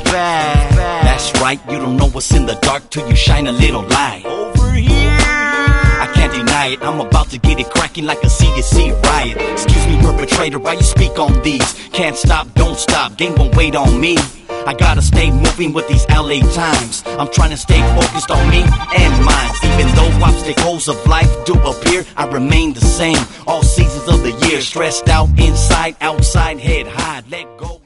bad. That's right, you don't know what's in the dark till you shine a little light. Over here, I can't deny it, I'm about to get it cracking like a CDC riot. Excuse me, perpetrator, why you speak on these? Can't stop, don't stop, game won't wait on me. I gotta stay moving with these LA times. I'm trying to stay focused on me and mine. Even though obstacles of life do appear, I remain the same all seasons of the year. Stressed out inside, outside, head high, let go.